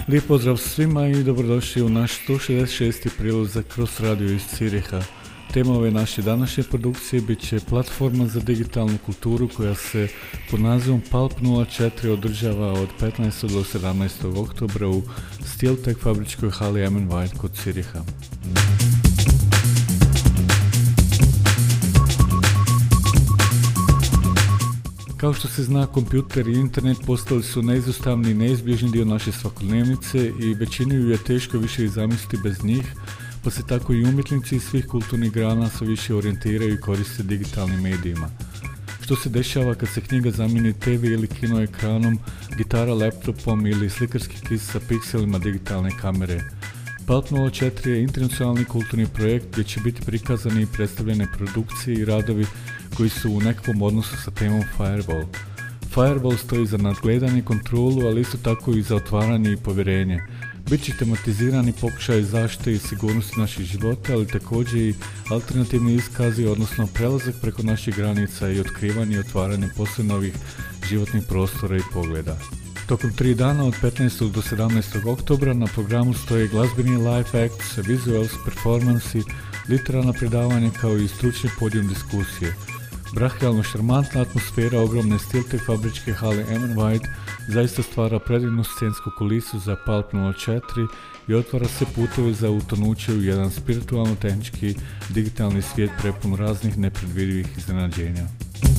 Lijep pozdrav svima i dobrodošli u naš 166. prilazak kroz radio iz Ciriha. Tema ove naše današnje produkcije bit će platforma za digitalnu kulturu koja se pod nazivom Pulp 04 održava od 15. do 17. oktobra u Stiltech fabričkoj hali White kod Ciriha. Kao što se zna, kompjuter i internet postali su neizostavni i neizbježni dio naše svakodnevnice i većini ju je teško više i zamisliti bez njih, pa se tako i umjetnici iz svih kulturnih grana sve više orijentiraju i koriste digitalnim medijima. Što se dešava kad se knjiga zamijeni TV ili kino ekranom, gitara laptopom ili slikarski kis sa pikselima digitalne kamere? Pulp 04 je internacionalni kulturni projekt gdje će biti prikazani i predstavljene produkcije i radovi koji su u nekakvom odnosu sa temom Firewall. Firewall stoji za nadgledanje, kontrolu, ali isto tako i za otvaranje i povjerenje. Biće tematizirani pokušaj zaštite i sigurnosti naših života, ali također i alternativni iskazi, odnosno prelazak preko naših granica i otkrivanje i otvaranje posve novih životnih prostora i pogleda. Tokom 3 dana od 15. do 17. oktobra na programu stoje glazbeni live acts, visuals, performansi, literarna predavanja kao i stručni podijum diskusije. Brahijalno šarmantna atmosfera ogromne Stiltech fabričke hale White zaista stvara predivnu scensku kulisu za Pulp 04 i otvara se putevi za utonuće u jedan spiritualno-tehnički digitalni svijet prepun raznih nepredvidivih iznenađenja.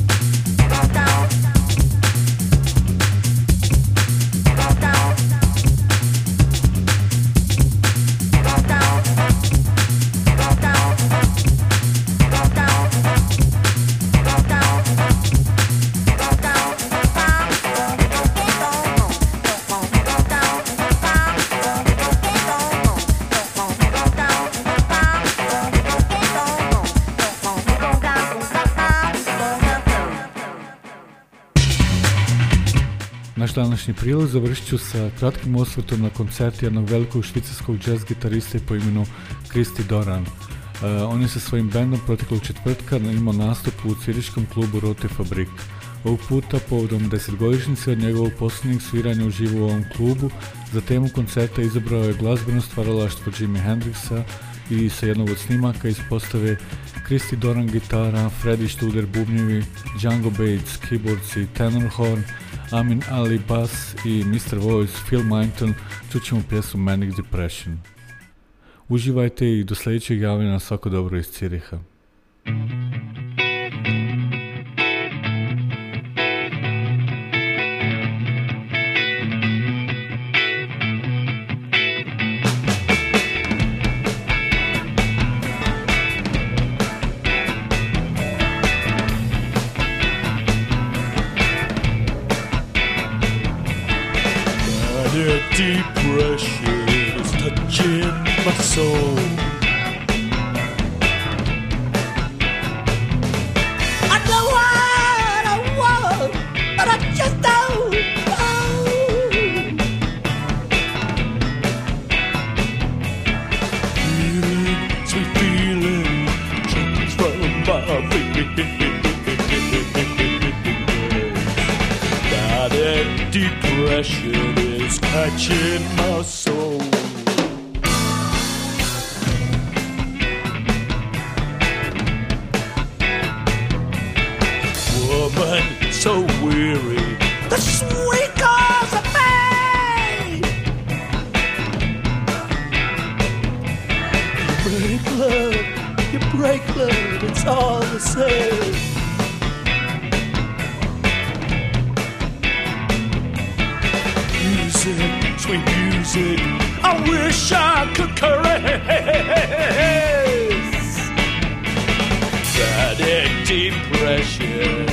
Naš današnji prilog završit ću sa kratkim osvrtom na koncert jednog velikog švicarskog jazz gitariste po imenu Christy Doran. On je sa svojim bendom proteklog četvrtka imao nastup u ciriškom klubu Rote Fabrik. Ovog puta povodom 10-godišnjice od njegovog posljednjeg sviranja uživo u ovom klubu, za temu koncerta izabrao je glazbeno stvaralaštvo Jimi Hendrixa i sa jednog od snimaka ispostave Christy Doran gitara, Freddie Studer bubnjevi, Django Bates keyboards i tenor horn, Amin Ali bass i Mr. Voice Phil Meinton čućemo pjesmu Manic Depression. Uživajte i do sljedećeg javljena, svako dobro iz Ciriha. Depression is touching my soul. I know what I want, but I just don't know. Feeling, sweet feeling, comes from my feet. That depression is catching my soul. Woman, so weary, the sweet cause of pain. You break love, it's all the same. Sweet music, I wish I could caress that depression.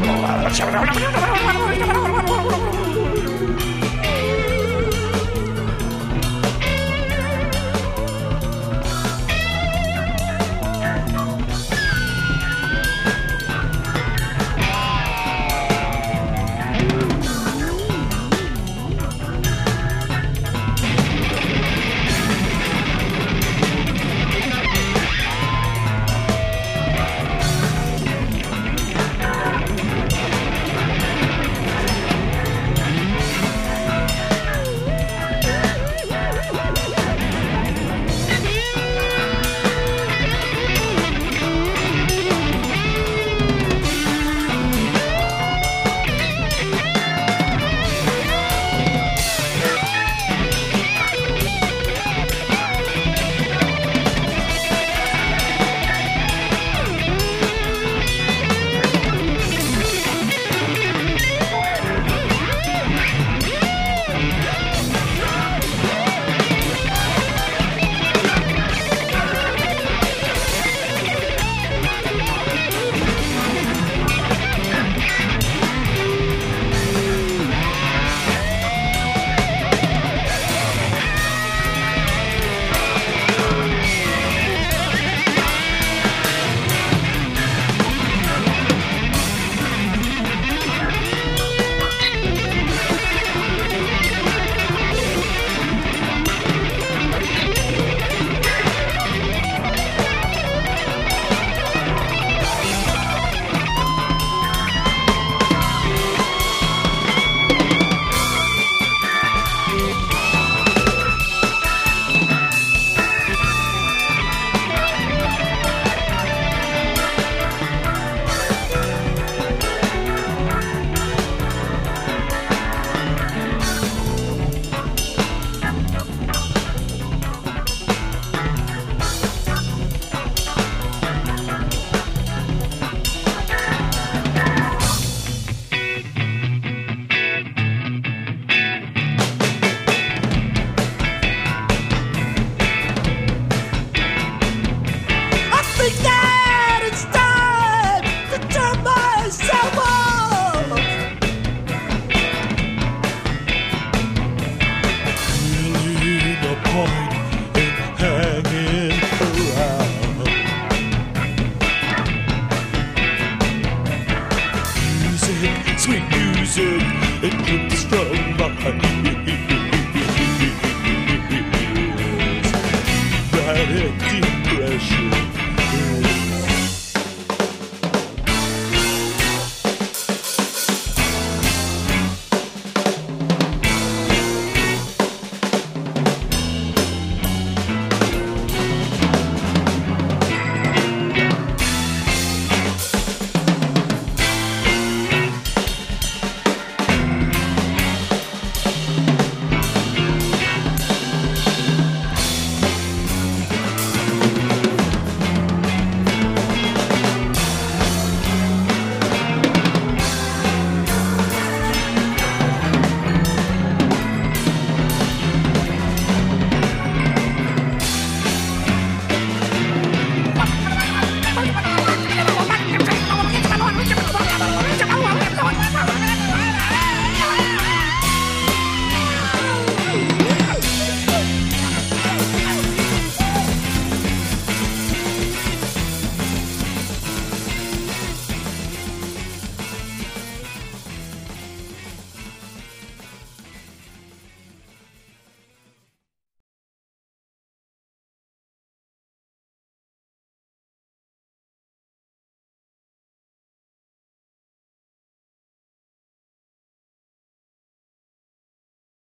Sweet music, it comes from my